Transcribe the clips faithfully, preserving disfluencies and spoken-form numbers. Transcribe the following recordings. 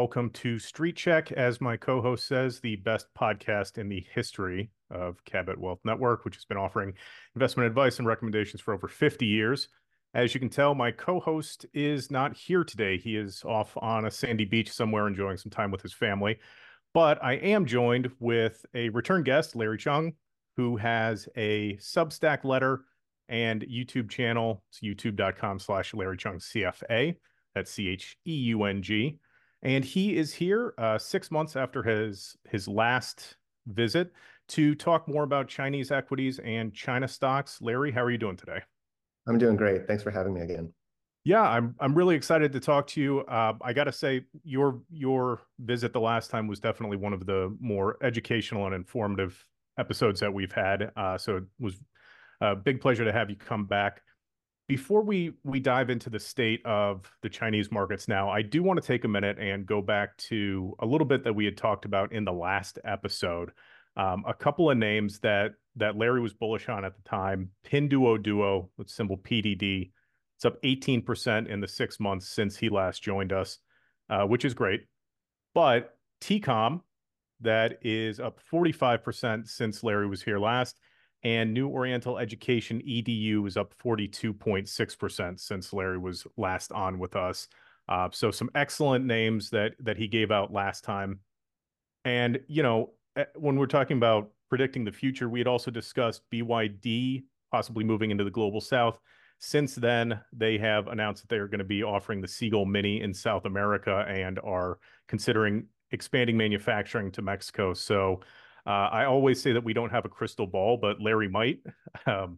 welcome to Street Check. As my co-host says, the best podcast in the history of Cabot Wealth Network, which has been offering investment advice and recommendations for over fifty years. As you can tell, my co-host is not here today. He is off on a sandy beach somewhere enjoying some time with his family. But I am joined with a return guest, Larry Chung, who has a Substack letter and YouTube channel. It's youtube.com slash Larry Chung CFA. That's C H E U N G. And he is here uh, six months after his his last visit to talk more about Chinese equities and China stocks. Larry, how are you doing today? I'm doing great. Thanks for having me again. Yeah, I'm I'm really excited to talk to you. Uh, I got to say, your your visit the last time was definitely one of the more educational and informative episodes that we've had. Uh, so it was a big pleasure to have you come back. Before we we dive into the state of the Chinese markets now, I do want to take a minute and go back to a little bit that we had talked about in the last episode. Um, a couple of names that that Larry was bullish on at the time: Pinduoduo with symbol P D D. It's up eighteen percent in the six months since he last joined us, uh, which is great. But T COM, that is up forty-five percent since Larry was here last. And New Oriental Education E D U is up forty-two point six percent since Larry was last on with us. Uh, so some excellent names that that he gave out last time. And, you know, eh, when we're talking about predicting the future, we had also discussed B Y D possibly moving into the global south. Since then, they have announced that they are going to be offering the Seagull Mini in South America and are considering expanding manufacturing to Mexico. So uh, I always say that we don't have a crystal ball, but Larry might. Um,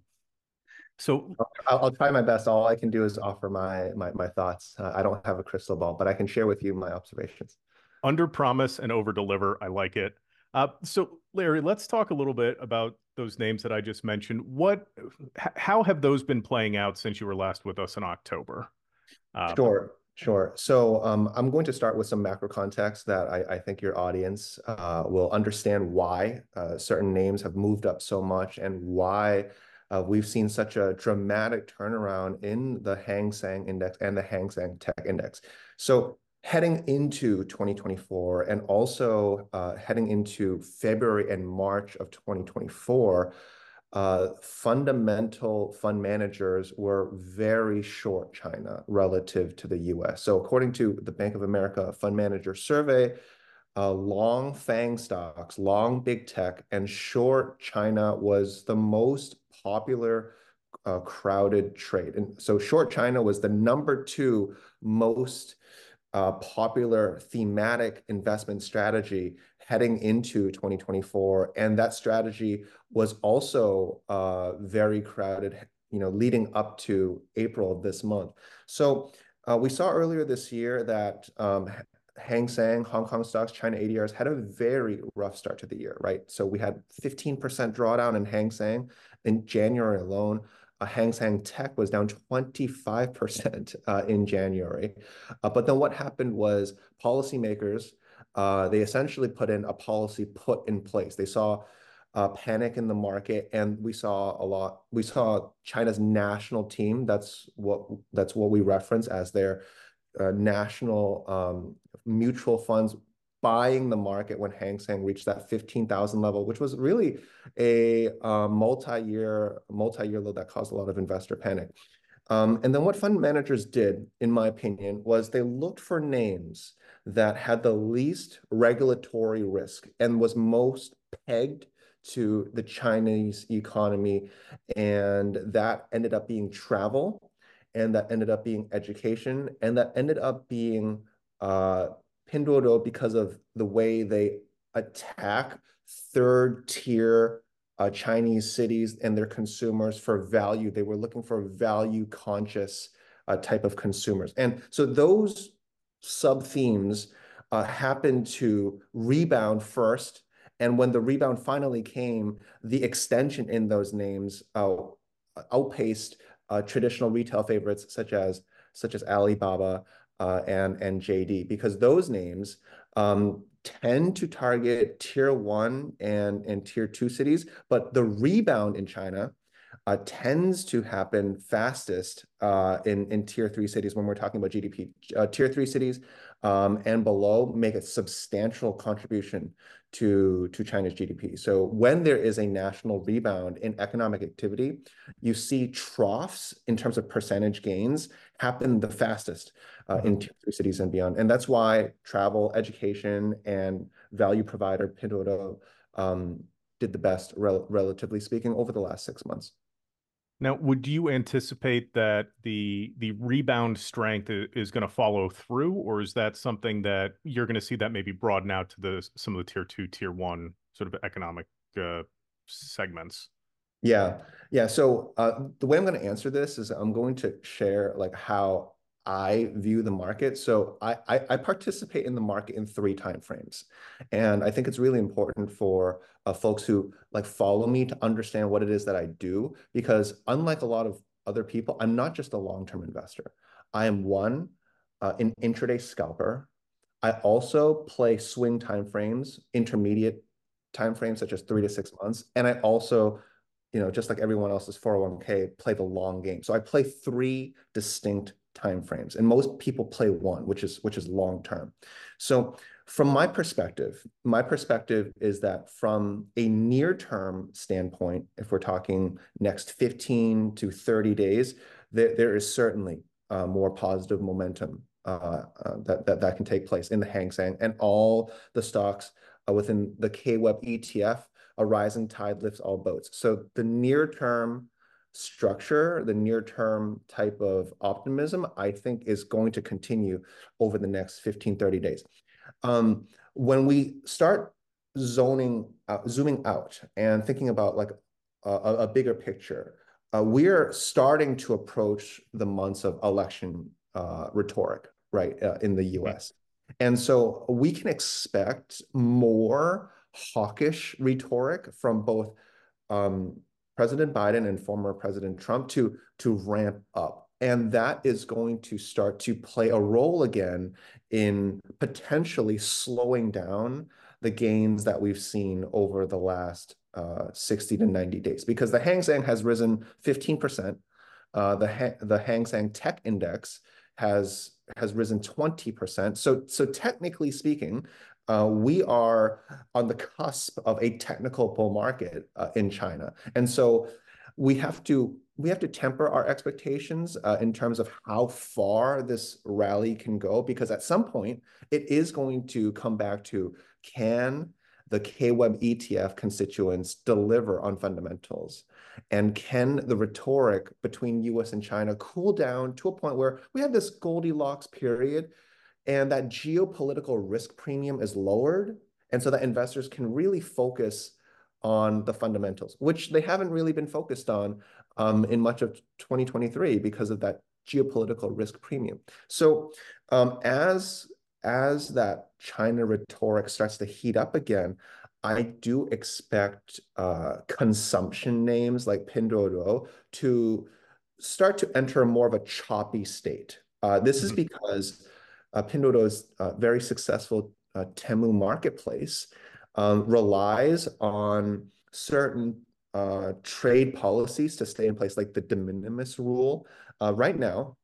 so I'll, I'll try my best. All I can do is offer my my, my thoughts. Uh, I don't have a crystal ball, but I can share with you my observations. under promise and over deliver. I like it. Uh, so Larry, let's talk a little bit about those names that I just mentioned. What, how have those been playing out since you were last with us in October? Uh, Sure, sure. So um, I'm going to start with some macro context that I, I think your audience uh, will understand why uh, certain names have moved up so much and why uh, we've seen such a dramatic turnaround in the Hang Seng Index and the Hang Seng Tech Index. So heading into twenty twenty-four and also uh, heading into February and March of twenty twenty-four, uh, fundamental fund managers were very short China relative to the U S. So according to the Bank of America Fund Manager Survey, uh, long FANG stocks, long big tech, and short China was the most popular uh, crowded trade. And so short China was the number two most uh, popular thematic investment strategy heading into twenty twenty-four. And that strategy was also uh, very crowded, you know, leading up to April of this month. So uh, we saw earlier this year that um, Hang Seng, Hong Kong stocks, China A D Rs had a very rough start to the year, right? So we had fifteen percent drawdown in Hang Seng in January alone. Uh, Hang Seng Tech was down twenty-five percent uh, in January. Uh, but then what happened was policymakers, uh, they essentially put in a policy put in place. They saw uh, panic in the market, and we saw a lot. We saw China's national team. That's what that's what we reference as their uh, national um, mutual funds buying the market when Hang Seng reached that fifteen thousand level, which was really a uh, multi-year multi-year low that caused a lot of investor panic. Um, and then what fund managers did, in my opinion, was they looked for names that had the least regulatory risk and was most pegged to the Chinese economy. And that ended up being travel, and that ended up being education, and that ended up being uh, Pinduoduo because of the way they attack third tier uh, Chinese cities and their consumers for value. They were looking for value conscious uh, type of consumers. And so those sub themes uh, happened to rebound first. And when the rebound finally came, the extension in those names uh, outpaced uh, traditional retail favorites such as such as Alibaba uh, and and J D, because those names um, tend to target tier one and and tier two cities, but the rebound in China uh, tends to happen fastest uh, in, in tier three cities when we're talking about G D P. Uh, tier three cities um, and below make a substantial contribution to, to China's G D P. So when there is a national rebound in economic activity, you see troughs in terms of percentage gains happen the fastest uh, Mhm. in tier three cities and beyond. And that's why travel, education, and value provider Pinduoduo um, did the best, rel relatively speaking, over the last six months. Now, would you anticipate that the the rebound strength is going to follow through, or is that something that you're going to see that maybe broaden out to the some of the tier two, tier one sort of economic uh, segments? Yeah, yeah. So uh, the way I'm going to answer this is I'm going to share like how I view the market. So I, I I participate in the market in three time frames, and I think it's really important for uh, folks who like follow me to understand what it is that I do, because unlike a lot of other people, I'm not just a long-term investor. I am one, uh, an intraday scalper. I also play swing time frames, intermediate time frames such as three to six months, and I also, you know, just like everyone else's four oh one k, play the long game. So I play three distinct time frames, and most people play one, which is which is long term. So from my perspective, my perspective is that from a near term standpoint, if we're talking next fifteen to thirty days, there, there is certainly uh, more positive momentum uh, uh, that, that that can take place in the Hang Seng and all the stocks uh, within the K W E B E T F. A rising tide lifts all boats. So the near term structure, the near term type of optimism, I think is going to continue over the next fifteen, thirty days. Um, when we start zoning, uh, zooming out and thinking about like a, a bigger picture, uh, we're starting to approach the months of election uh, rhetoric, right, uh, in the Mhm. U S. And so we can expect more hawkish rhetoric from both um, President Biden and former President Trump to, to ramp up. And that is going to start to play a role again in potentially slowing down the gains that we've seen over the last uh, sixty to ninety days, because the Hang Seng has risen fifteen percent. Uh, the, ha the Hang Seng Tech Index has has risen twenty percent. So, so technically speaking, uh, we are on the cusp of a technical bull market uh, in China. And so we have to we have to temper our expectations uh, in terms of how far this rally can go, because at some point it is going to come back to, can the K W E B E T F constituents deliver on fundamentals? And can the rhetoric between U S and China cool down to a point where we have this Goldilocks period and that geopolitical risk premium is lowered, and so that investors can really focus on the fundamentals, which they haven't really been focused on um, in much of twenty twenty-three because of that geopolitical risk premium. So um, as as that China rhetoric starts to heat up again, I do expect uh, consumption names like Pinduoduo to start to enter more of a choppy state. Uh, this is Mhm. because uh, Pinduoduo's uh, very successful uh, Temu marketplace um, relies on certain uh, trade policies to stay in place, like the de minimis rule. Uh, right now,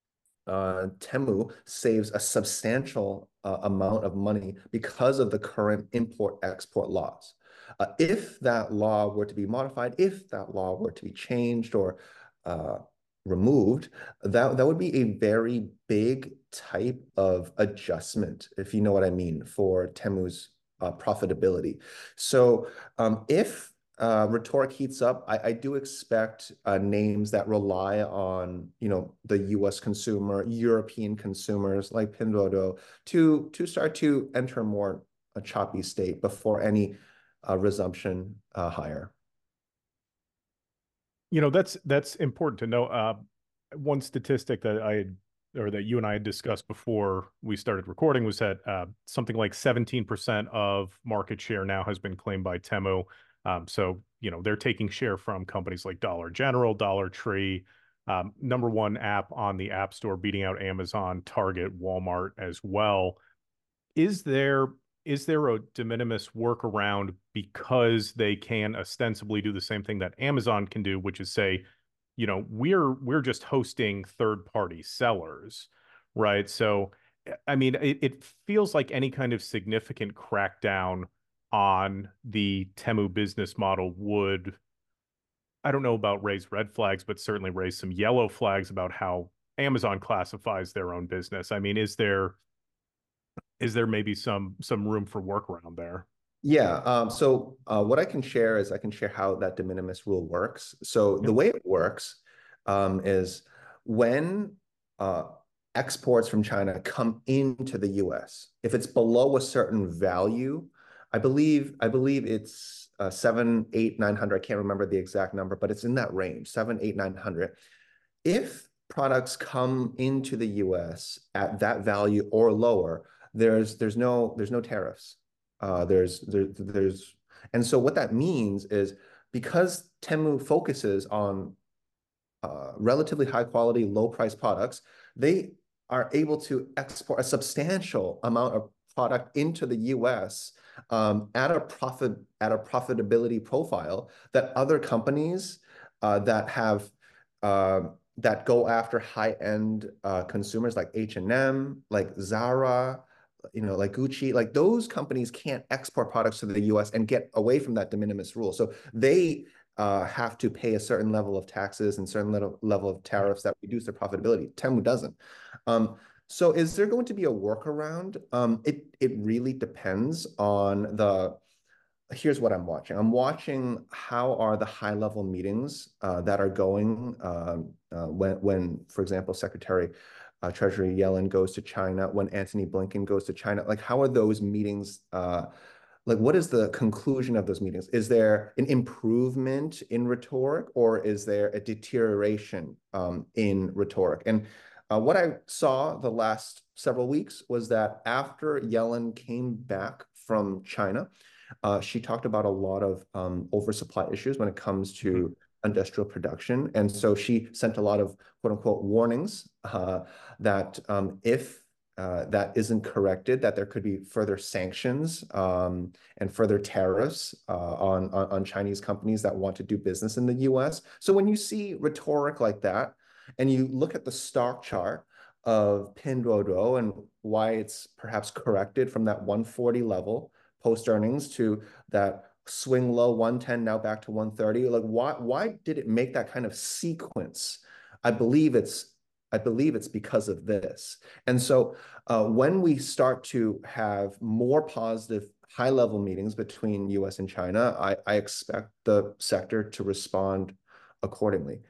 uh, Temu saves a substantial uh, amount of money because of the current import-export laws. Uh, if that law were to be modified, if that law were to be changed or uh, removed, that, that would be a very big type of adjustment, if you know what I mean, for Temu's uh, profitability. So um, if uh, rhetoric heats up, I, I do expect uh, names that rely on, you know, the U S consumer, European consumers like Pinduoduo to to start to enter a more a choppy state before any uh, resumption uh, higher. You know, that's that's important to know. Uh, one statistic that I had, or that you and I had discussed before we started recording was that uh, something like seventeen percent of market share now has been claimed by Temu. Um, so, you know, they're taking share from companies like Dollar General, Dollar Tree, um, number one app on the App Store, beating out Amazon, Target, Walmart as well. Is there is there a de minimis workaround because they can ostensibly do the same thing that Amazon can do, which is say, you know, we're we're just hosting third-party sellers, right? So, I mean, it, it feels like any kind of significant crackdown on the Temu business model would, I don't know about raise red flags, but certainly raise some yellow flags about how Amazon classifies their own business. I mean, is there is there maybe some some room for workaround there? Yeah. Um, so uh, what I can share is I can share how that de minimis rule works. So the Yep. way it works um, is when uh, exports from China come into the U S, if it's below a certain value, I believe I believe it's uh, seven, eight, nine hundred. I can't remember the exact number, but it's in that range, seven, eight, nine hundred. If products come into the U S at that value or lower, there's there's no there's no tariffs. Uh, there's there, there's and so what that means is because Temu focuses on uh, relatively high quality, low price products, they are able to export a substantial amount of product into the U S um, at a profit at a profitability profile that other companies uh, that have uh, that go after high-end uh, consumers like H and M, like Zara, you know, like Gucci, like those companies can't export products to the U S and get away from that de minimis rule. So they uh, have to pay a certain level of taxes and certain level, level of tariffs that reduce their profitability. Temu doesn't. Um, so is there going to be a workaround? Um, it, it really depends on the, here's what I'm watching. I'm watching how are the high level meetings uh, that are going um, uh, when, when, for example, Secretary uh, Treasury Yellen goes to China, when Antony Blinken goes to China, like how are those meetings uh, like what is the conclusion of those meetings? Is there an improvement in rhetoric or is there a deterioration um, in rhetoric? And uh, what I saw the last several weeks was that after Yellen came back from China, uh, she talked about a lot of um, oversupply issues when it comes Mhm. to industrial production. And so she sent a lot of quote unquote warnings uh, that um, if uh, that isn't corrected, that there could be further sanctions um, and further tariffs uh, on, on, on Chinese companies that want to do business in the U S. So when you see rhetoric like that, and you look at the stock chart of Pinduoduo and why it's perhaps corrected from that one forty level post earnings to that swing low one ten, now back to one thirty, like why why did it make that kind of sequence? I believe it's I believe it's because of this. And so uh, when we start to have more positive high-level meetings between U S and China, I, I expect the sector to respond accordingly.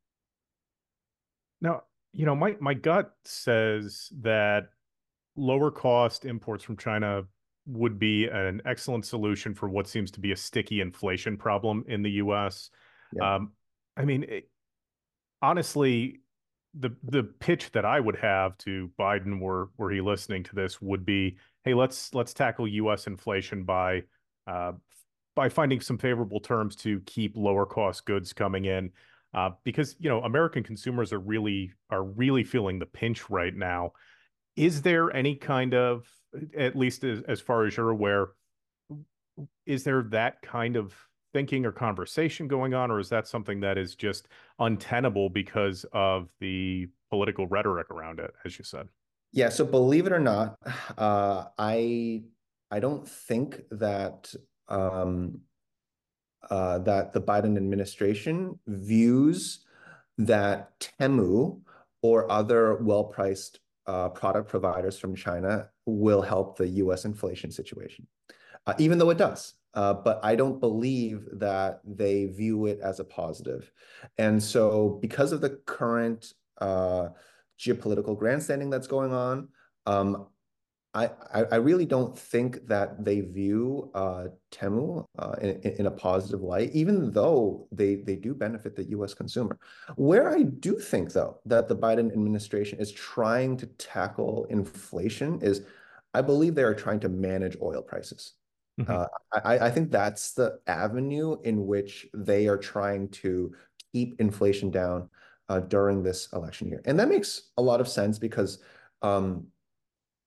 Now, you know, my my gut says that lower cost imports from China would be an excellent solution for what seems to be a sticky inflation problem in the U S. Yeah. Um, I mean, it, honestly, the the pitch that I would have to Biden were were he listening to this would be, hey, let's let's tackle U S inflation by uh, by finding some favorable terms to keep lower cost goods coming in. Uh, because you know American consumers are really are really feeling the pinch right now. Is there any kind of, at least as, as far as you're aware, is there that kind of thinking or conversation going on, or is that something that is just untenable because of the political rhetoric around it, as you said? Yeah, so believe it or not, uh, I I don't think that um, uh, that the Biden administration views that Temu or other well-priced uh, product providers from China will help the U S inflation situation, uh, even though it does. Uh, but I don't believe that they view it as a positive. And so because of the current uh, geopolitical grandstanding that's going on, um, I, I really don't think that they view uh, Temu uh, in, in a positive light, even though they, they do benefit the U S consumer. Where I do think, though, that the Biden administration is trying to tackle inflation is I believe they are trying to manage oil prices. Mhm. Uh, I, I think that's the avenue in which they are trying to keep inflation down uh, during this election year. And that makes a lot of sense because um,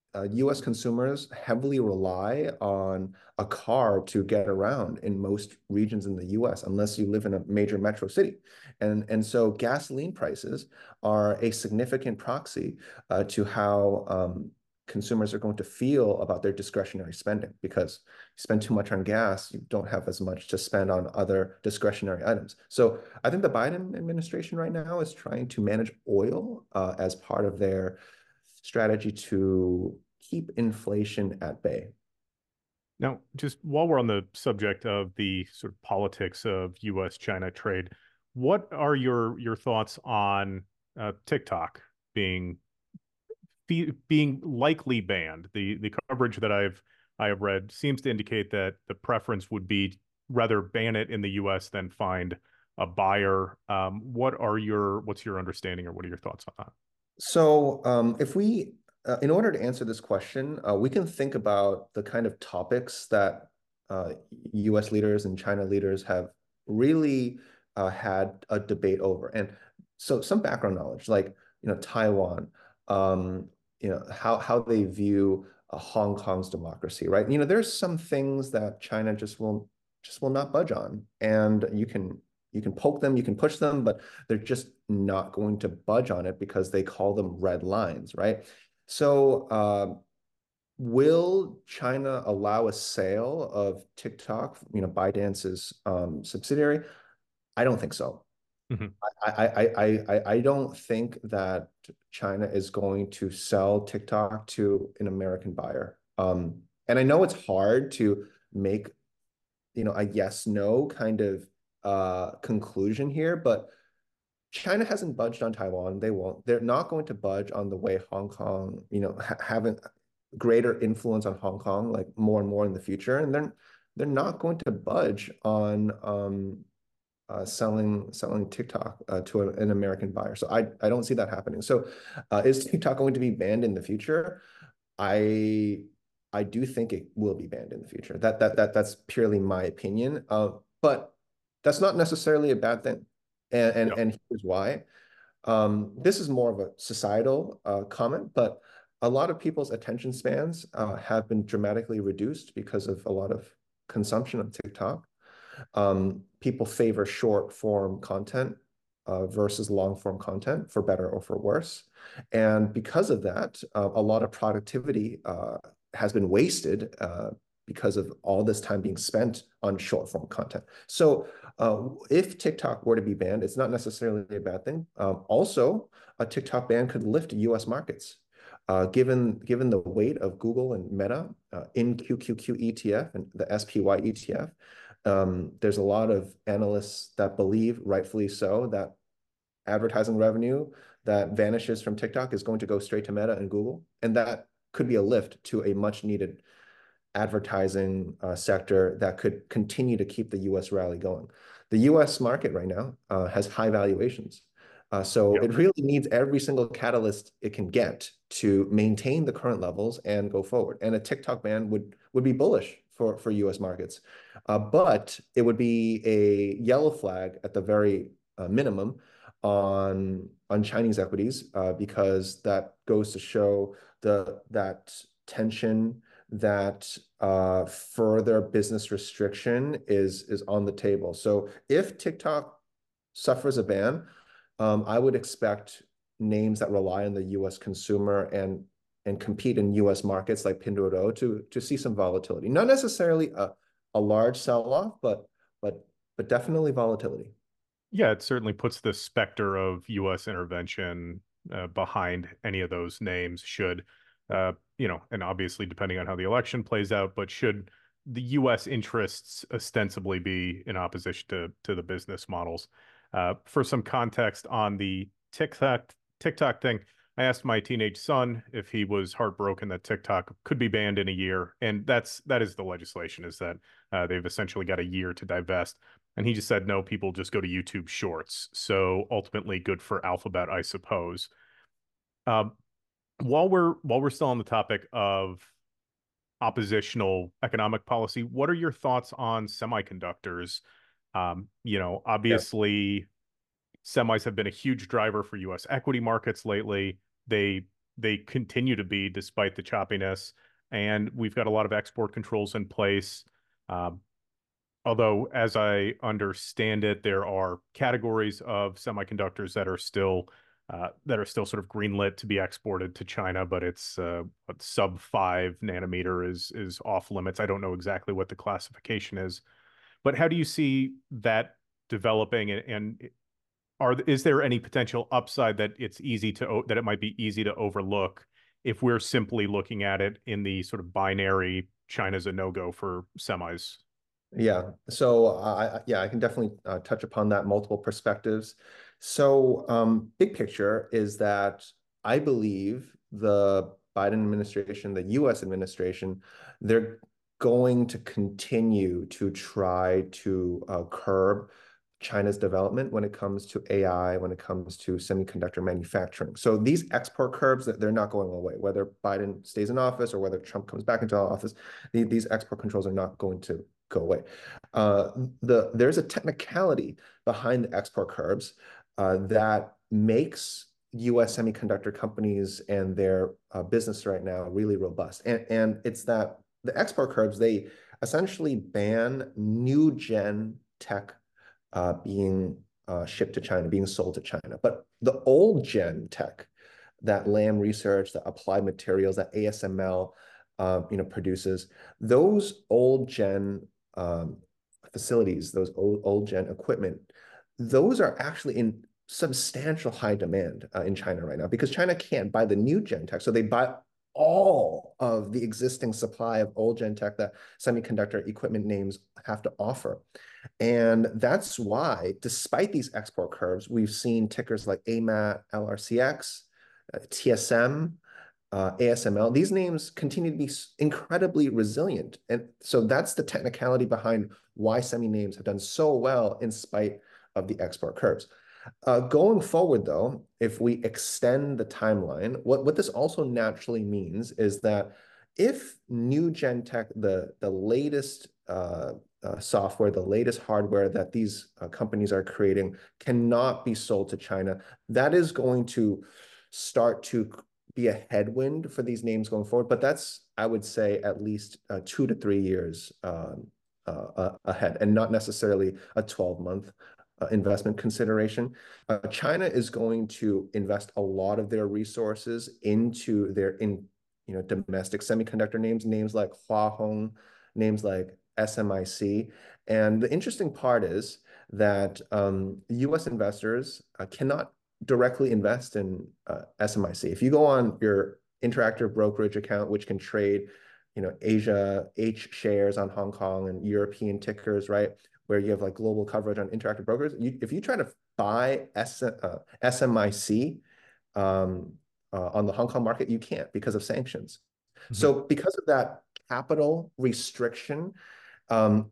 uh, U S consumers heavily rely on a car to get around in most regions in the U S, unless you live in a major metro city. And, and so gasoline prices are a significant proxy uh, to how um, consumers are going to feel about their discretionary spending, because you spend too much on gas, you don't have as much to spend on other discretionary items. So I think the Biden administration right now is trying to manage oil uh, as part of their strategy to keep inflation at bay. Now, just while we're on the subject of the sort of politics of U S China trade, what are your your thoughts on uh, TikTok being be, being likely banned? The the coverage that I've I have read seems to indicate that the preference would be rather ban it in the U S than find a buyer. Um, what are your what's your understanding, or what are your thoughts on that? So um, if we, uh, in order to answer this question, uh, we can think about the kind of topics that uh, U S leaders and China leaders have really uh, had a debate over. And so some background knowledge, like, you know, Taiwan, um, you know, how, how they view uh, Hong Kong's democracy, right? You know, there's some things that China just will just will not budge on. And you can you can poke them, you can push them, but they're just not going to budge on it because they call them red lines, right? So, uh, will China allow a sale of TikTok, you know, ByteDance's um, subsidiary? I don't think so. Mhm. I, I, I, I, I don't think that China is going to sell TikTok to an American buyer. Um, and I know it's hard to make, you know, a yes, no kind of uh, conclusion here, but China hasn't budged on Taiwan. They won't. They're not going to budge on the way Hong Kong, you know, ha having greater influence on Hong Kong, like more and more in the future. And they're they're not going to budge on um, uh, selling selling TikTok uh, to a, an American buyer. So I I don't see that happening. So uh, is TikTok going to be banned in the future? I I do think it will be banned in the future. That that that that's purely my opinion. Uh, but that's not necessarily a bad thing. And and, Yeah. and here's why. Um, this is more of a societal uh, comment, but a lot of people's attention spans uh, have been dramatically reduced because of a lot of consumption of TikTok. Um, people favor short form content uh, versus long form content, for better or for worse. And because of that, uh, a lot of productivity uh, has been wasted uh, because of all this time being spent on short form content. So uh, if TikTok were to be banned, it's not necessarily a bad thing. Um, also, a TikTok ban could lift U S markets. Uh, given given the weight of Google and Meta uh, in Q Q Q E T F and the S P Y E T F, um, there's a lot of analysts that believe, rightfully so, that advertising revenue that vanishes from TikTok is going to go straight to Meta and Google, and that could be a lift to a much needed advertising uh, sector that could continue to keep the U S rally going. The U S market right now uh, has high valuations. Uh, so Yeah. it really needs every single catalyst it can get to maintain the current levels and go forward. And a TikTok ban would would be bullish for, for U S markets. Uh, but it would be a yellow flag at the very uh, minimum on on Chinese equities uh, because that goes to show the that tension, that uh, further business restriction is is on the table. So if TikTok suffers a ban, um, I would expect names that rely on the U S consumer and and compete in U S markets like Pinduoduo to to see some volatility. Not necessarily a a large sell-off, but but but definitely volatility. Yeah, it certainly puts the specter of U S intervention uh, behind any of those names should, uh, you know, and obviously depending on how the election plays out, but should the U S interests ostensibly be in opposition to to the business models. Uh, for some context on the TikTok TikTok thing, I asked my teenage son if he was heartbroken that TikTok could be banned in a year, and that's that is the legislation, is that uh, they've essentially got a year to divest. And he just said, no, people just go to YouTube Shorts. So ultimately good for Alphabet, I suppose. Um, while we're while we're still on the topic of oppositional economic policy, what are your thoughts on semiconductors? Um, you know, Yeah. obviously semis have been a huge driver for U S equity markets lately. They they continue to be despite the choppiness. And we've got a lot of export controls in place. Um, although, as I understand it, there are categories of semiconductors that are still uh, that are still sort of greenlit to be exported to China, but it's uh, sub five nanometer is is off limits. I don't know exactly what the classification is, but how do you see that developing, and, and are is there any potential upside that it's easy to that it might be easy to overlook if we're simply looking at it in the sort of binary China's a no-go for semis? Yeah. So I, I- yeah, I can definitely uh, touch upon that multiple perspectives. So um, big picture is that I believe the Biden administration, the U S administration, they're going to continue to try to uh, curb China's development when it comes to A I, when it comes to semiconductor manufacturing. So these export curbs, that they're not going away, whether Biden stays in office or whether Trump comes back into office, the, these export controls are not going to go away. Uh, the there's a technicality behind the export curbs uh, that makes U S semiconductor companies and their uh, business right now really robust, and and it's that the export curbs, they essentially ban new gen tech uh, being uh, shipped to China, being sold to China. But the old gen tech, that Lam Research, that Applied Materials, that A S M L, uh, you know, produces, those old gen um, facilities, those old, old gen equipment, those are actually in substantial high demand uh, in China right now because China can't buy the new gen tech. So they buy all of the existing supply of old gen tech that semiconductor equipment names have to offer. And that's why, despite these export curves, we've seen tickers like A M A T, L R C X, uh, T S M, uh, A S M L. These names continue to be incredibly resilient. And so that's the technicality behind why semi names have done so well in spite of the export curves. Uh, going forward, though, if we extend the timeline, what, what this also naturally means is that if new gen tech, the, the latest uh, uh, software, the latest hardware that these uh, companies are creating cannot be sold to China, that is going to start to be a headwind for these names going forward. But that's, I would say, at least uh, two to three years um, uh, ahead, and not necessarily a twelve month uh, investment consideration. Uh, China is going to invest a lot of their resources into their in you know domestic semiconductor names, names like Hua Hong, names like S M I C. And the interesting part is that um, U S investors uh, cannot directly invest in uh, S M I C. If you go on your Interactive Brokerage account, which can trade, you know, Asia H shares on Hong Kong and European tickers, right, where you have like global coverage on Interactive Brokers, you, if you try to buy S, uh, S M I C um, uh, on the Hong Kong market, you can't because of sanctions. Mhm. So because of that capital restriction, um,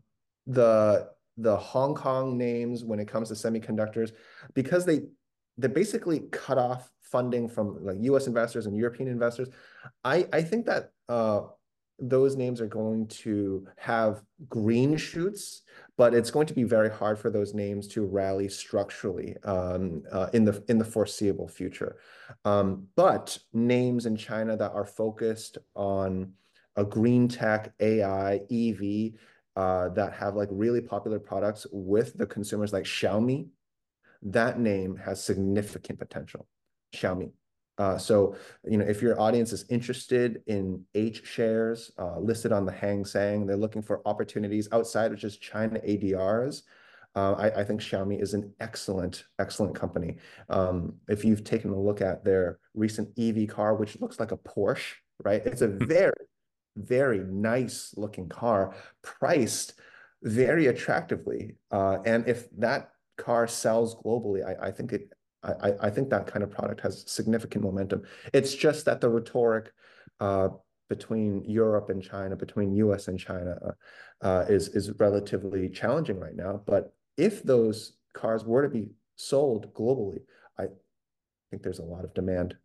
the the Hong Kong names when it comes to semiconductors, because they they basically cut off funding from like U S investors and European investors. I I think that uh, those names are going to have green shoots, but it's going to be very hard for those names to rally structurally um, uh, in the in the foreseeable future. Um, but names in China that are focused on a green tech, A I, E V, uh, that have like really popular products with the consumers, like Xiaomi, that name has significant potential. Xiaomi. Uh, so, you know, if your audience is interested in H shares uh, listed on the Hang Seng, they're looking for opportunities outside of just China A D Rs. Uh, I, I think Xiaomi is an excellent, excellent company. Um, if you've taken a look at their recent E V car, which looks like a Porsche, right? It's a very, very nice looking car, priced very attractively. Uh, and if that car sells globally, I, I think it I, I think that kind of product has significant momentum. It's just that the rhetoric uh, between Europe and China, between U S and China, uh, is is relatively challenging right now. But if those cars were to be sold globally, I think there's a lot of demand.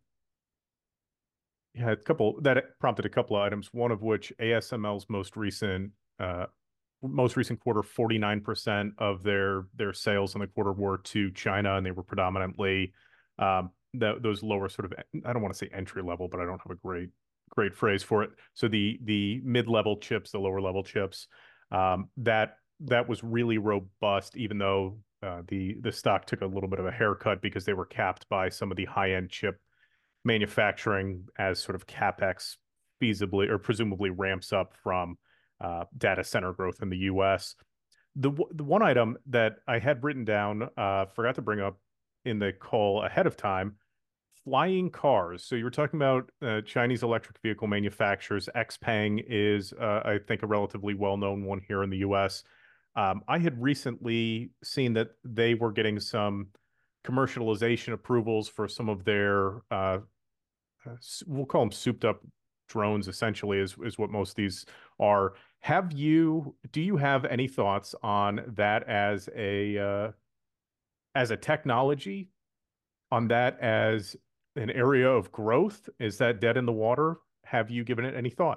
Yeah, a couple that prompted a couple of items, one of which A S M L's most recent uh most recent quarter, forty-nine percent of their their sales in the quarter were to China, and they were predominantly um, that those lower sort of, I don't want to say entry level, but I don't have a great great phrase for it. So the the mid level chips, the lower level chips, um, that that was really robust, even though uh, the the stock took a little bit of a haircut because they were capped by some of the high end chip manufacturing as sort of capex feasibly or presumably ramps up from uh, data center growth in the U S. The the one item that I had written down, uh, forgot to bring up in the call ahead of time, flying cars. So you were talking about uh, Chinese electric vehicle manufacturers. XPeng is, uh, I think, a relatively well-known one here in the U S. Um, I had recently seen that they were getting some commercialization approvals for some of their, uh, uh, we'll call them souped-up drones. Essentially, is is what most of these are. Have you? Do you have any thoughts on that as a uh, as a technology? On that as an area of growth? Is that dead in the water? Have you given it any thought?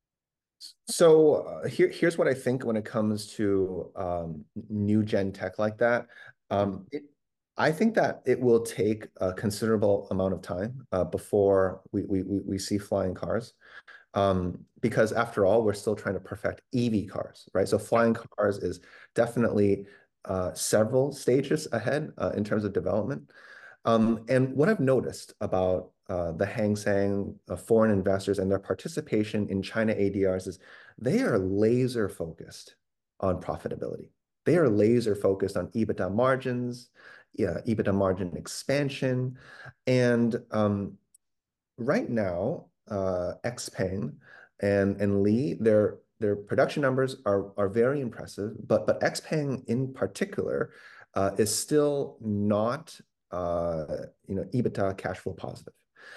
So uh, here, here's what I think when it comes to um, new gen tech like that. Um, it, I think that it will take a considerable amount of time uh, before we, we we see flying cars, um, because after all, we're still trying to perfect E V cars, right? So Yep. flying cars is definitely uh, several stages ahead uh, in terms of development. Um, and what I've noticed about uh, the Hang Seng uh, foreign investors and their participation in China A D Rs is they are laser focused on profitability. They are laser focused on EBITDA margins, yeah, EBITDA margin expansion. And um, right now, uh, XPeng and and Li, their their production numbers are are very impressive, but but XPeng in particular uh, is still not uh, you know EBITDA cash flow positive,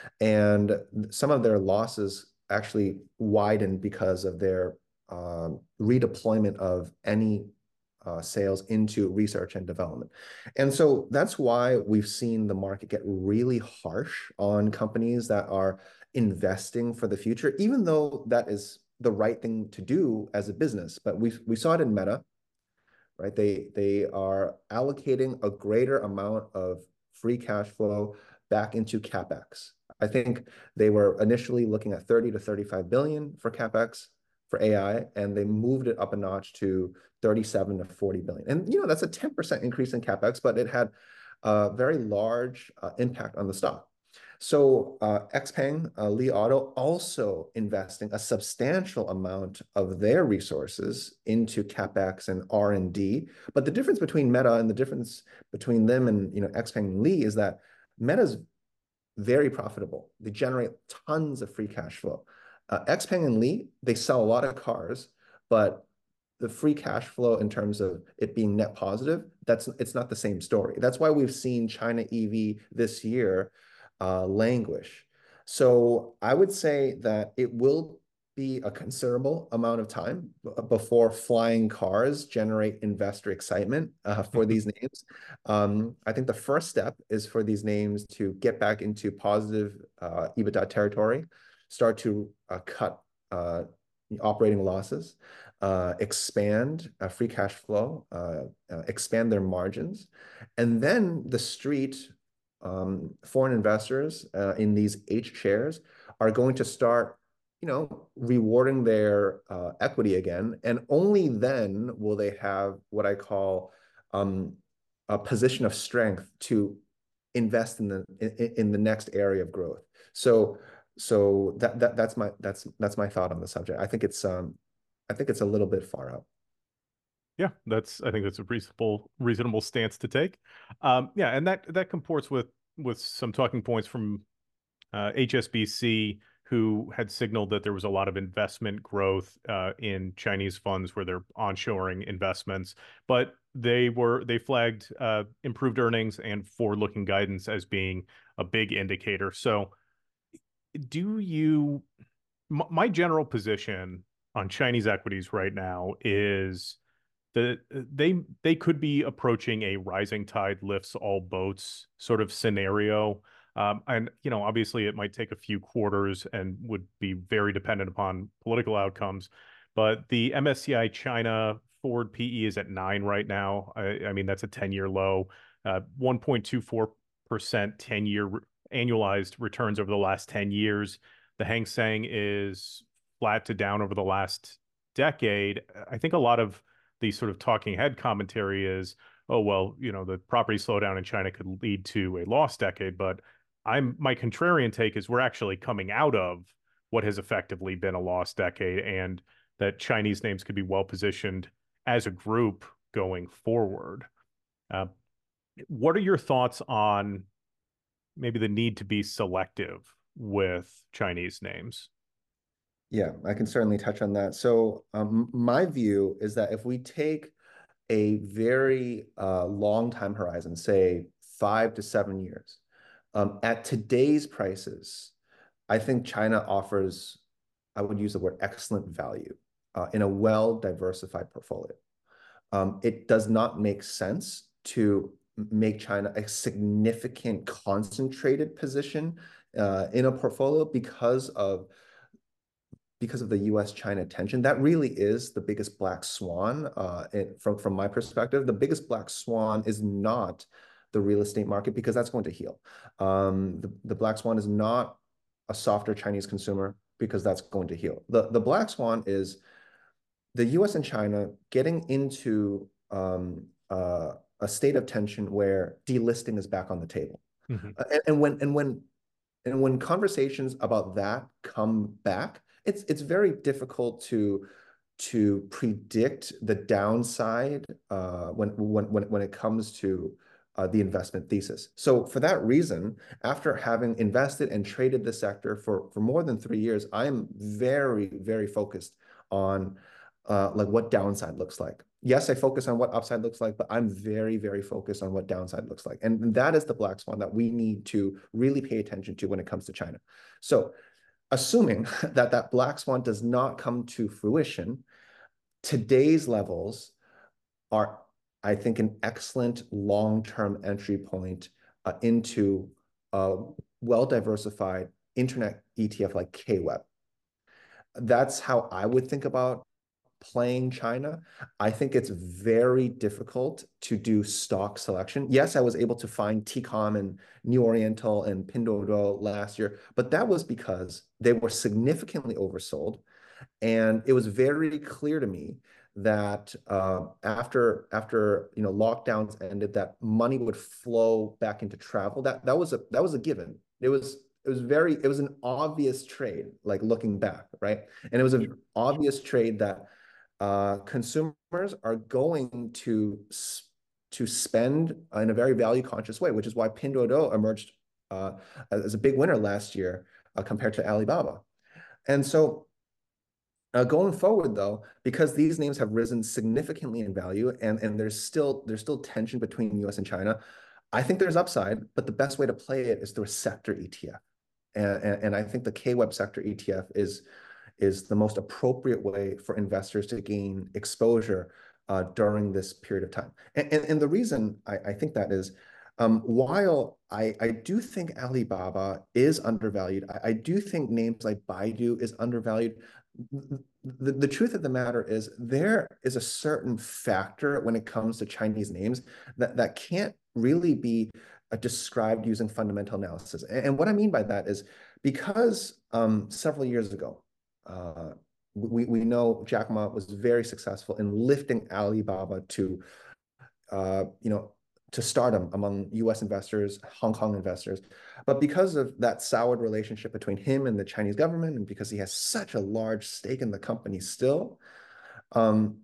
and some of their losses actually widen because of their um, redeployment of any uh, sales into research and development. And so that's why we've seen the market get really harsh on companies that are investing for the future, even though that is the right thing to do as a business. But we we saw it in Meta, right? They they are allocating a greater amount of free cash flow back into CapEx. I think they were initially looking at thirty to thirty-five billion for CapEx for A I, and they moved it up a notch to thirty-seven to forty billion. And you know, that's a ten percent increase in CapEx, but it had a very large uh, impact on the stock. So uh, XPeng, uh, Li Auto also investing a substantial amount of their resources into CapEx and R and D. But the difference between Meta and the difference between them and you know XPeng and Li is that Meta's very profitable. They generate tons of free cash flow. Uh, XPeng and Li, they sell a lot of cars, but the free cash flow in terms of it being net positive, that's it's not the same story. That's why we've seen China E V this year uh, languish. So I would say that it will be a considerable amount of time before flying cars generate investor excitement uh, for these names. Um, I think the first step is for these names to get back into positive uh, EBITDA territory, start to uh, cut uh, operating losses, uh, expand uh, free cash flow, uh, uh, expand their margins, and then the street um, foreign investors uh, in these H shares are going to start, you know, rewarding their uh, equity again, and only then will they have what I call um, a position of strength to invest in the in, in the next area of growth. So so that, that that's my that's that's my thought on the subject. I think it's um I think it's a little bit far out. Yeah, that's I think that's a reasonable reasonable stance to take. Um, yeah, and that that comports with with some talking points from uh, H S B C, who had signaled that there was a lot of investment growth uh, in Chinese funds where they're onshoring investments, but they were they flagged uh, improved earnings and forward-looking guidance as being a big indicator. So, do you? m- My general position on Chinese equities right now is the they they could be approaching a rising tide lifts all boats sort of scenario. Um, and you know, obviously, it might take a few quarters and would be very dependent upon political outcomes. But the M S C I China forward P E is at nine right now. I, I mean, that's a ten-year low, uh, one point two four percent ten-year annualized returns over the last ten years. The Hang Seng is flat to down over the last decade. I think a lot of the sort of talking head commentary is, oh, well, you know, the property slowdown in China could lead to a lost decade. But I'm my contrarian take is we're actually coming out of what has effectively been a lost decade, and that Chinese names could be well positioned as a group going forward. Uh, what are your thoughts on maybe the need to be selective with Chinese names? Yeah, I can certainly touch on that. So um, my view is that if we take a very uh, long time horizon, say five to seven years, um, at today's prices, I think China offers, I would use the word excellent value uh, in a well-diversified portfolio. Um, it does not make sense to make China a significant concentrated position uh, in a portfolio because of because of the U S China tension. That really is the biggest black swan uh, it, from, from my perspective. The biggest black swan is not the real estate market because that's going to heal. Um, the, the black swan is not a softer Chinese consumer because that's going to heal. The, the black swan is the U S and China getting into um, uh, a state of tension where delisting is back on the table. Mm-hmm. Uh, and, and when and when and when conversations about that come back, it's it's very difficult to to predict the downside uh, when when when when it comes to uh, the investment thesis. So for that reason, after having invested and traded the sector for for more than three years, I am very very focused on uh, like what downside looks like. Yes, I focus on what upside looks like, but I'm very, very focused on what downside looks like. And that is the black swan that we need to really pay attention to when it comes to China. So assuming that that black swan does not come to fruition, today's levels are, I think, an excellent long-term entry point uh, into a well-diversified internet E T F like K W E B. That's how I would think about playing China. I think it's very difficult to do stock selection. Yes, I was able to find T COM and New Oriental and Pinduoduo last year, but that was because they were significantly oversold. And it was very clear to me that uh, after after you know lockdowns ended, that money would flow back into travel. That that was a that was a given. It was it was very it was an obvious trade, like looking back, right? And it was an obvious trade that uh, consumers are going to to spend in a very value conscious way, which is why Pinduoduo emerged uh, as a big winner last year uh, compared to Alibaba. And so uh, going forward, though, because these names have risen significantly in value, and and there's still there's still tension between U S and China, I think there's upside, but the best way to play it is through a sector E T F, and and, and I think the K W E B sector E T F is is the most appropriate way for investors to gain exposure uh, during this period of time. And and, and the reason I, I think that is. Um, while I, I do think Alibaba is undervalued, I, I do think names like Baidu is undervalued. The, the truth of the matter is there is a certain factor when it comes to Chinese names that, that can't really be uh, described using fundamental analysis. And, and what I mean by that is because um, several years ago, uh, we, we know Jack Ma was very successful in lifting Alibaba to, uh, you know, to stardom among U S investors, Hong Kong investors. But because of that soured relationship between him and the Chinese government, and because he has such a large stake in the company still, um,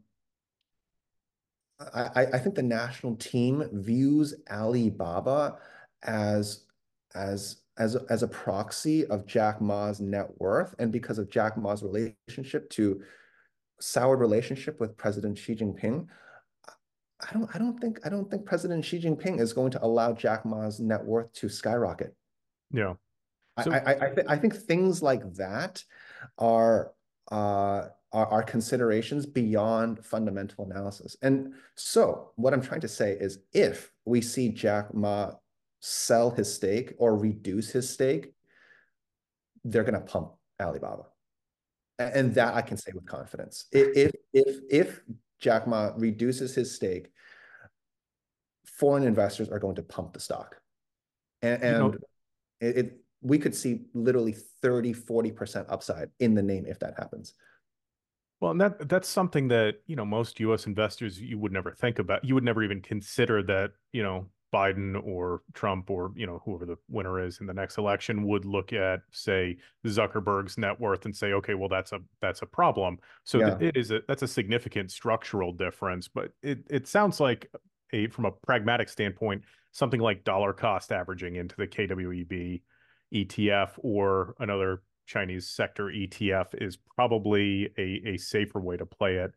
I, I think the national team views Alibaba as, as, as, as a proxy of Jack Ma's net worth. And because of Jack Ma's relationship to soured relationship with President Xi Jinping, I don't, I don't think, I don't think President Xi Jinping is going to allow Jack Ma's net worth to skyrocket. Yeah. I, So, I, I, th I think things like that are, uh, are, are considerations beyond fundamental analysis. And so what I'm trying to say is if we see Jack Ma sell his stake or reduce his stake, they're going to pump Alibaba. And that I can say with confidence. If, if, if Jack Ma reduces his stake, foreign investors are going to pump the stock. And, you know, and It, it we could see literally thirty, forty percent upside in the name if that happens. Well, and that that's something that, you know, most U S investors you would never think about. You would never even consider that, you know, Biden or Trump or, you know, whoever the winner is in the next election would look at, say, Zuckerberg's net worth and say, okay, well, that's a that's a problem. So th Yeah. it is a that's a significant structural difference. But it it sounds like a from a pragmatic standpoint, something like dollar cost averaging into the K W E B E T F or another Chinese sector E T F is probably a, a safer way to play it.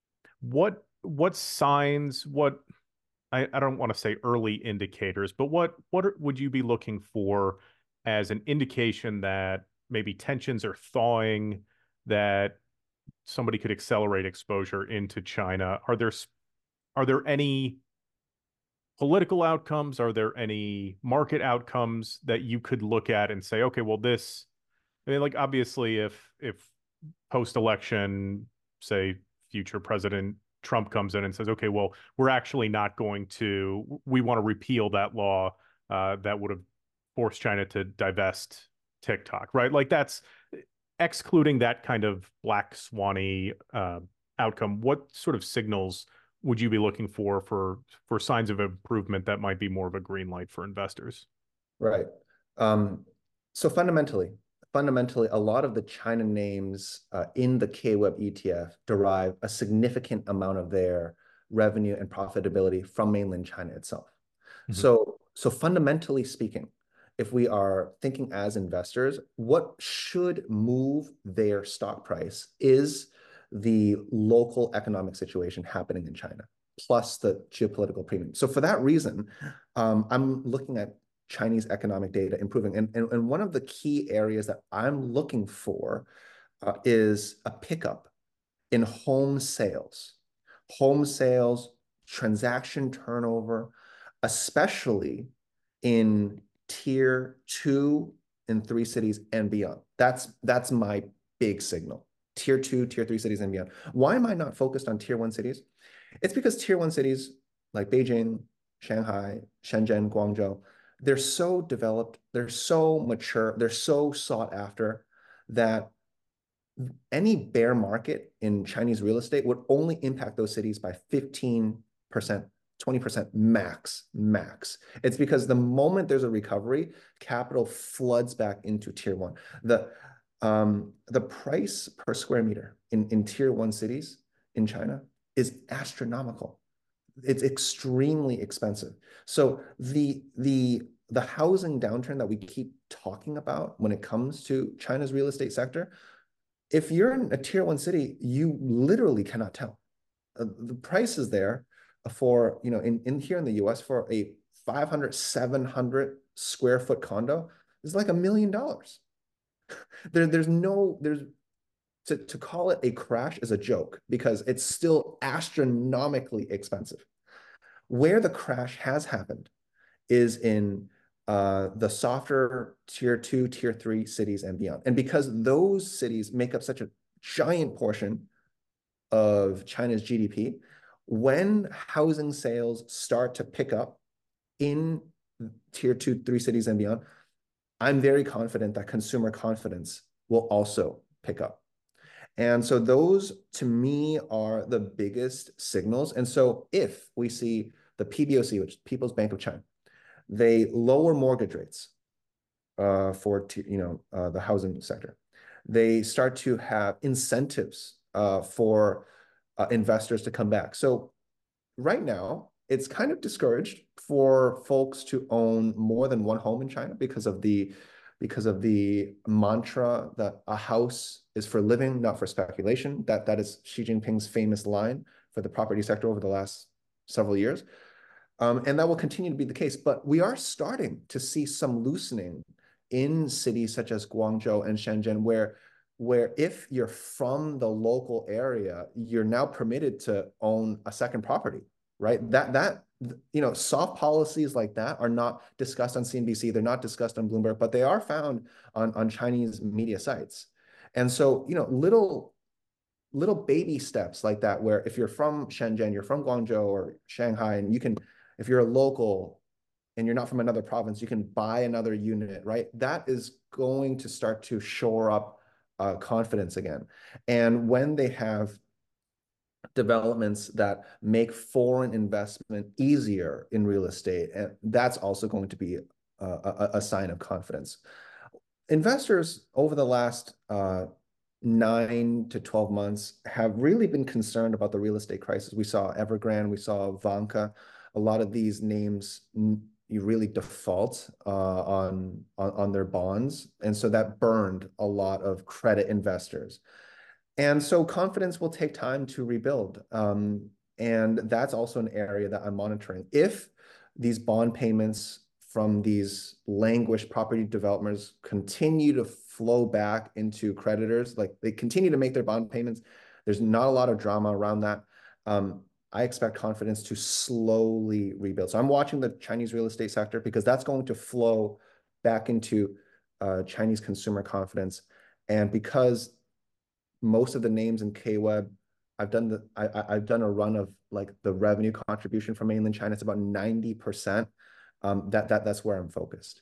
What what signs, what I, I don't want to say early indicators, but what what are, would you be looking for as an indication that maybe tensions are thawing, that somebody could accelerate exposure into China? Are there are there any political outcomes? Are there any market outcomes that you could look at and say, okay, well, this, I mean, like obviously, if if post-election, say future President Trump comes in and says, okay, well, we're actually not going to, we want to repeal that law uh, that would have forced China to divest TikTok, right? Like that's excluding that kind of black swanny uh, outcome. What sort of signals would you be looking for for for signs of improvement that might be more of a green light for investors? Right. Um, so fundamentally, fundamentally, a lot of the China names uh, in the K W E B E T F derive a significant amount of their revenue and profitability from mainland China itself. Mhm. So, so fundamentally speaking, if we are thinking as investors, what should move their stock price is the local economic situation happening in China, plus the geopolitical premium. So for that reason, um, I'm looking at Chinese economic data improving. And, and, and one of the key areas that I'm looking for uh, is a pickup in home sales, home sales, transaction turnover, especially in tier two and three cities and beyond. That's that's my big signal. Tier two, tier three cities and beyond. Why am I not focused on tier one cities? It's because tier one cities like Beijing, Shanghai, Shenzhen, Guangzhou, they're so developed, they're so mature, they're so sought after that any bear market in Chinese real estate would only impact those cities by fifteen percent, twenty percent max, max. It's because the moment there's a recovery, capital floods back into tier one. The um, the price per square meter in, in tier one cities in China is astronomical. It's extremely expensive. So the the the housing downturn that we keep talking about when it comes to China's real estate sector, if you're in a tier one city, you literally cannot tell. Uh, the price is there for, you know, in, in here in the U S for a five hundred, seven hundred square foot condo is like a million dollars. There, there's no, there's to, to call it a crash is a joke because it's still astronomically expensive. Where the crash has happened is in uh, the softer tier two, tier three cities and beyond. And because those cities make up such a giant portion of China's G D P, when housing sales start to pick up in tier two, three cities and beyond, I'm very confident that consumer confidence will also pick up. And so those to me are the biggest signals. And so if we see the P B O C, which is People's Bank of China, they lower mortgage rates uh, for you know uh, the housing sector. They start to have incentives uh, for uh, investors to come back. So right now, it's kind of discouraged for folks to own more than one home in China because of the because of the mantra that a house is for living, not for speculation. That that is Xi Jinping's famous line for the property sector over the last several years. Um, and that will continue to be the case. But we are starting to see some loosening in cities such as Guangzhou and Shenzhen, where, where if you're from the local area, you're now permitted to own a second property, right? That, that you know, soft policies like that are not discussed on C N B C. They're not discussed on Bloomberg, but they are found on, on Chinese media sites. And so, you know, little little baby steps like that, where if you're from Shenzhen, you're from Guangzhou or Shanghai, and you can, if you're a local, and you're not from another province, you can buy another unit, right? That is going to start to shore up uh, confidence again. And when they have developments that make foreign investment easier in real estate, and that's also going to be a, a, a sign of confidence. Investors over the last uh, nine to twelve months have really been concerned about the real estate crisis. We saw Evergrande, we saw Vanke. A lot of these names you really default uh, on, on on their bonds, and so that burned a lot of credit investors. And so confidence will take time to rebuild. Um, and that's also an area that I'm monitoring. If these bond payments from these languished property developers continue to flow back into creditors, like they continue to make their bond payments, there's not a lot of drama around that. Um, I expect confidence to slowly rebuild. So I'm watching the Chinese real estate sector because that's going to flow back into uh, Chinese consumer confidence. And because most of the names in K-Web, I've done the I, I've done a run of like the revenue contribution from mainland China. It's about ninety percent. Um, that that that's where I'm focused.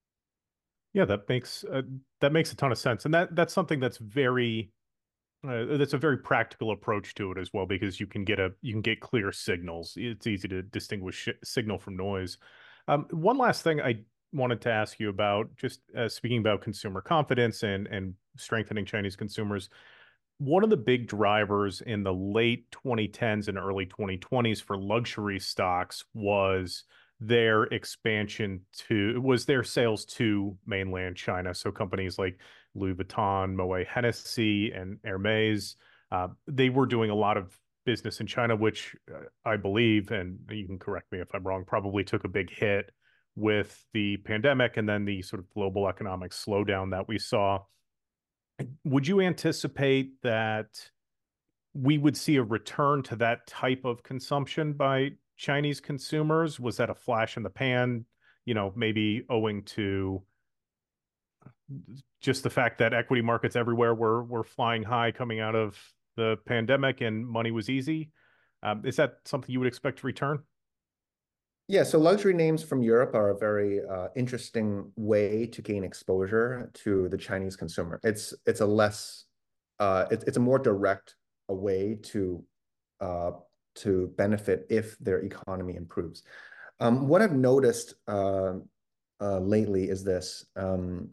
Yeah, that makes uh, that makes a ton of sense, and that that's something that's very uh, that's a very practical approach to it as well, because you can get a you can get clear signals. It's easy to distinguish signal from noise. Um, one last thing I wanted to ask you about, just uh, speaking about consumer confidence and and strengthening Chinese consumers. One of the big drivers in the late twenty tens and early twenty twenties for luxury stocks was their expansion to was their sales to mainland China. So companies like Louis Vuitton, Moet Hennessy, and Hermes, uh, they were doing a lot of business in China, which uh, I believe, and you can correct me if I'm wrong, probably took a big hit with the pandemic and then the sort of global economic slowdown that we saw. Would you anticipate that we would see a return to that type of consumption by Chinese consumers? Was that a flash in the pan, you know, maybe owing to just the fact that equity markets everywhere were were flying high coming out of the pandemic and money was easy? Um, is that something you would expect to return? Yeah, so luxury names from Europe are a very uh, interesting way to gain exposure to the Chinese consumer. It's it's a less uh, it's it's a more direct a way to uh, to benefit if their economy improves. Um, what I've noticed uh, uh, lately is this: um,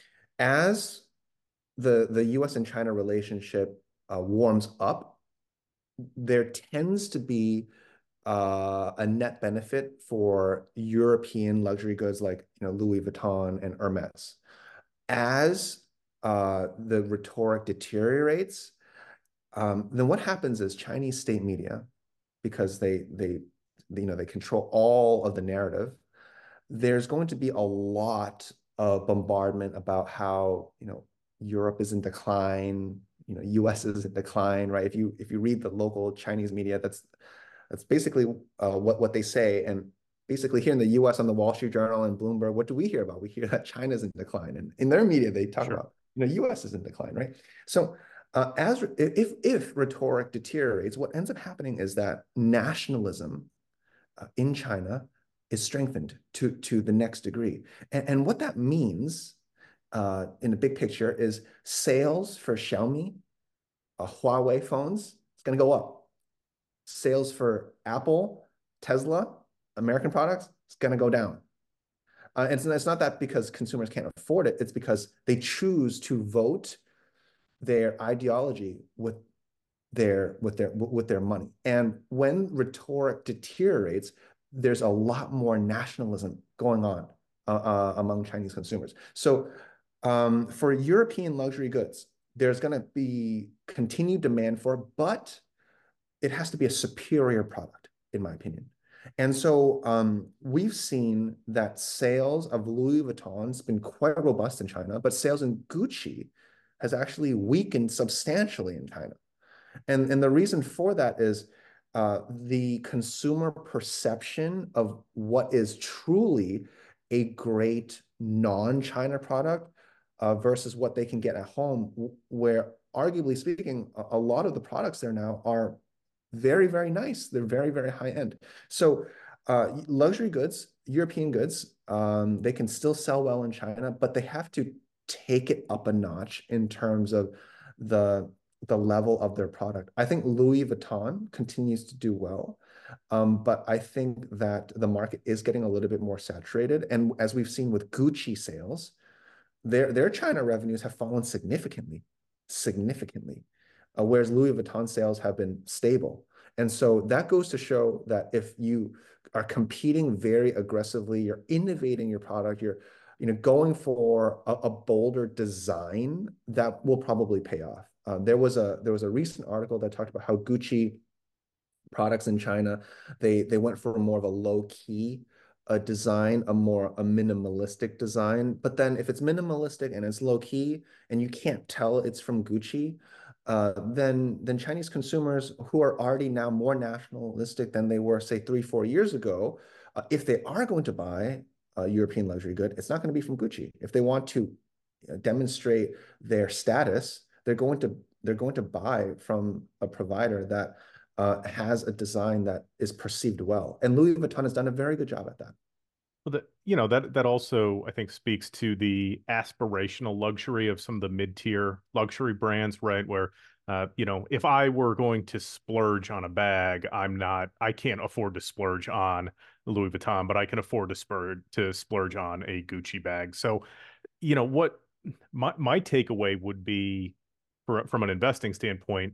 as the the U S and China relationship uh, warms up, there tends to be uh, a net benefit for European luxury goods like you know Louis Vuitton and Hermes. As uh, the rhetoric deteriorates, um, then what happens is Chinese state media, because they they you know they control all of the narrative, there's going to be a lot of bombardment about how you know Europe is in decline, you know U S is in decline, right? If you if you read the local Chinese media, that's that's basically uh, what what they say. And basically here in the U S on the Wall Street Journal and Bloomberg, what do we hear about? We hear that China's in decline, and in their media they talk Sure. about you know U S is in decline, right? So uh, as if if rhetoric deteriorates, what ends up happening is that nationalism uh, in China is strengthened to to the next degree, and and what that means uh, in the big picture is sales for Xiaomi, uh, Huawei phones, it's going to go up. Sales for Apple, Tesla, American products, it's going to go down. Uh, and it's, it's not that because consumers can't afford it. It's because they choose to vote their ideology with their with their with their money. And when rhetoric deteriorates, there's a lot more nationalism going on uh, uh, among Chinese consumers. So um, for European luxury goods, there's going to be continued demand for, but it has to be a superior product, in my opinion. And so um, we've seen that sales of Louis Vuitton's been quite robust in China, but sales in Gucci has actually weakened substantially in China. And, and the reason for that is uh, the consumer perception of what is truly a great non-China product uh, versus what they can get at home, where arguably speaking, a, a lot of the products there now are very, very nice. They're very, very high end. So uh, luxury goods, European goods, um, they can still sell well in China, but they have to take it up a notch in terms of the the level of their product. I think Louis Vuitton continues to do well, um, but I think that the market is getting a little bit more saturated. And as we've seen with Gucci sales, their their China revenues have fallen significantly, significantly, uh, whereas Louis Vuitton sales have been stable. And so that goes to show that if you are competing very aggressively, you're innovating your product, you're you know going for a, a bolder design, that will probably pay off. Um, there was a there was a recent article that talked about how Gucci products in China, they they went for more of a low key a design, a more a minimalistic design. But then if it's minimalistic and it's low key and you can't tell it's from Gucci, uh, then then Chinese consumers who are already now more nationalistic than they were, say, three, four years ago, uh, if they are going to buy a European luxury good, it's not going to be from Gucci. If they want to uh, demonstrate their status, they're going to they're going to buy from a provider that uh, has a design that is perceived well. And Louis Vuitton has done a very good job at that. Well, that you know that that also I think speaks to the aspirational luxury of some of the mid-tier luxury brands, right? Where uh, you know, if I were going to splurge on a bag, I'm not, I can't afford to splurge on Louis Vuitton, but I can afford to splurge to splurge on a Gucci bag. So, you know, what my my takeaway would be for, from an investing standpoint,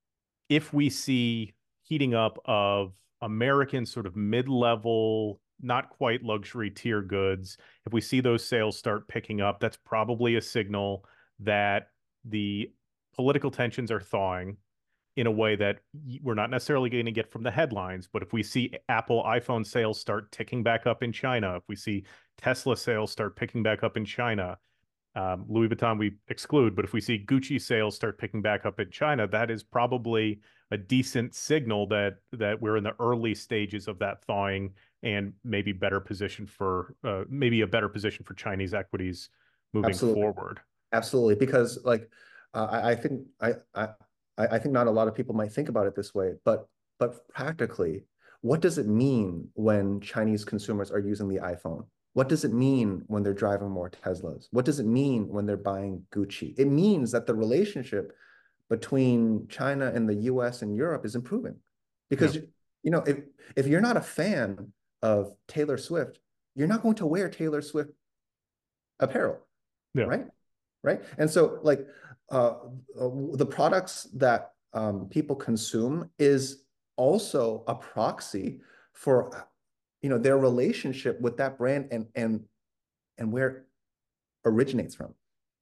if we see heating up of American sort of mid-level, not quite luxury tier goods, if we see those sales start picking up, that's probably a signal that the political tensions are thawing in a way that we're not necessarily going to get from the headlines. But if we see Apple iPhone sales start ticking back up in China, if we see Tesla sales start picking back up in China, um, Louis Vuitton we exclude, but if we see Gucci sales start picking back up in China, that is probably a decent signal that that we're in the early stages of that thawing and maybe better position for uh, maybe a better position for Chinese equities moving Absolutely. forward. Absolutely. Because like uh, I, I think I, I I think not a lot of people might think about it this way, but but practically, what does it mean when Chinese consumers are using the iPhone? What does it mean when they're driving more Teslas? What does it mean when they're buying Gucci? It means that the relationship between China and the U S and Europe is improving. Yeah. Because you know, if if you're not a fan of Taylor Swift, you're not going to wear Taylor Swift apparel, Yeah. right? Right. And so like uh, the products that um, people consume is also a proxy for you know their relationship with that brand and and and where it originates from.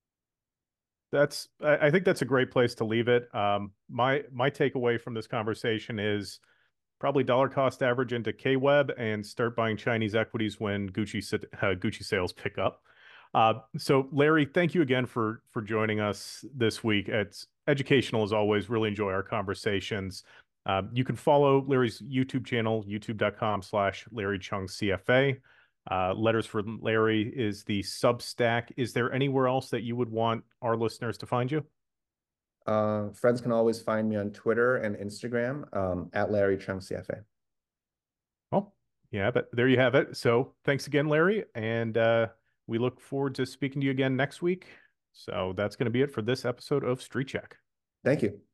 That's I, I think that's a great place to leave it. Um, my my takeaway from this conversation is probably dollar cost average into K-Web and start buying Chinese equities when Gucci uh, Gucci sales pick up. Uh, so Larry, thank you again for for joining us this week. It's educational as always. Really enjoy our conversations. Um, you can follow Larry's YouTube channel, youtube.com slash Larry Chung CFA. Uh, Letters for Larry is the Substack. Is there anywhere else that you would want our listeners to find you? Uh, friends can always find me on Twitter and Instagram um, at Larry Chung C F A. Well, yeah, but there you have it. So thanks again, Larry. And uh, we look forward to speaking to you again next week. So that's going to be it for this episode of Street Check. Thank you.